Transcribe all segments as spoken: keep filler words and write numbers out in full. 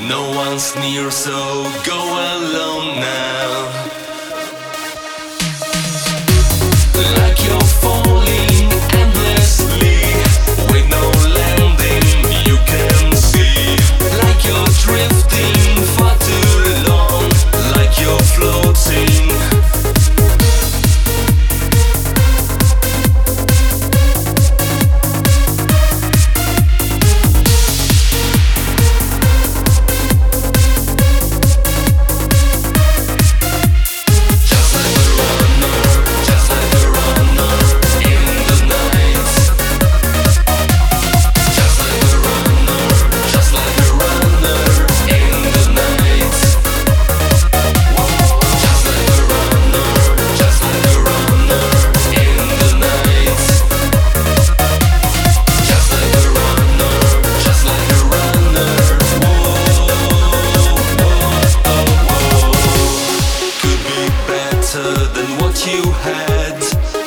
No one's near, so go alone now. Like you're falling endlessly, with no landing you can see. Like you're drifting far too long, like you're floating. Than what you had.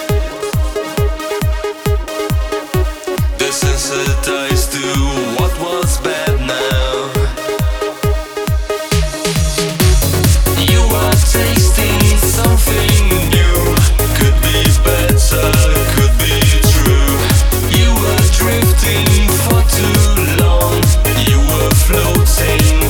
Desensitized to what was bad now. You are tasting something new. Could be better, could be true. You were drifting for too long. You were floating.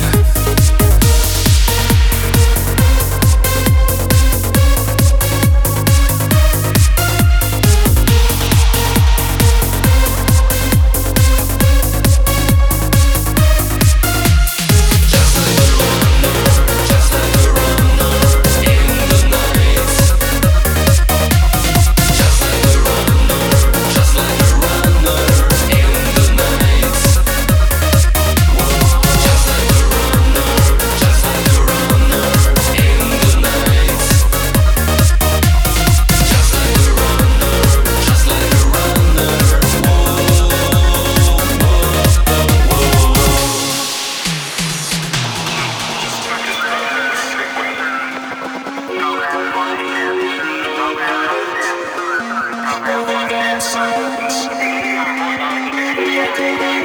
Silence.